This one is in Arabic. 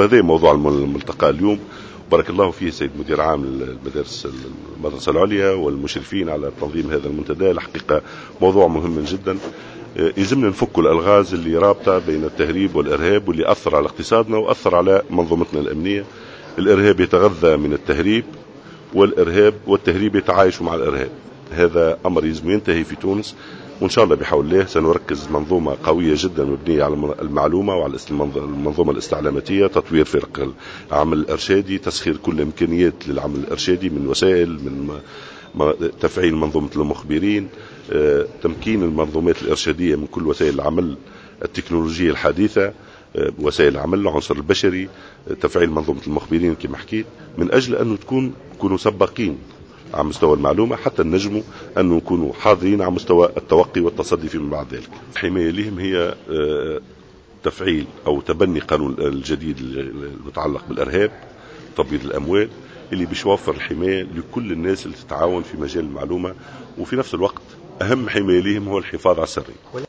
وهذا موضوع الملتقى اليوم. بارك الله فيه سيد مدير عام المدرسة العليا والمشرفين على تنظيم هذا المنتدى. الحقيقة موضوع مهم جدا. يلزمنا نفك الألغاز اللي رابطة بين التهريب والإرهاب واللي أثر على اقتصادنا وأثر على منظومتنا الأمنية. الإرهاب يتغذى من التهريب، والتهريب يتعايش مع الإرهاب. هذا أمر يلزم ينتهي في تونس، وإن شاء الله بحول الله سنركز منظومة قوية جدا مبنية على المعلومة وعلى المنظومة الاستعلاماتية، تطوير فرق العمل الإرشادي، تسخير كل الإمكانيات للعمل الإرشادي من وسائل، من تفعيل منظومة المخبرين، تمكين المنظومات الإرشادية من كل وسائل العمل التكنولوجية الحديثة، وسائل العمل، العنصر البشري، تفعيل منظومة المخبرين كما حكيت، من أجل أن نكونوا سباقين على مستوى المعلومة حتى نجموا أن نكونوا حاضرين على مستوى التوقي والتصدي فيما بعد ذلك. الحماية لهم هي تفعيل أو تبني قانون الجديد المتعلق بالإرهاب، تبييض الأموال، اللي بيشوفر الحماية لكل الناس اللي تتعاون في مجال المعلومة، وفي نفس الوقت أهم حماية لهم هو الحفاظ على السرية.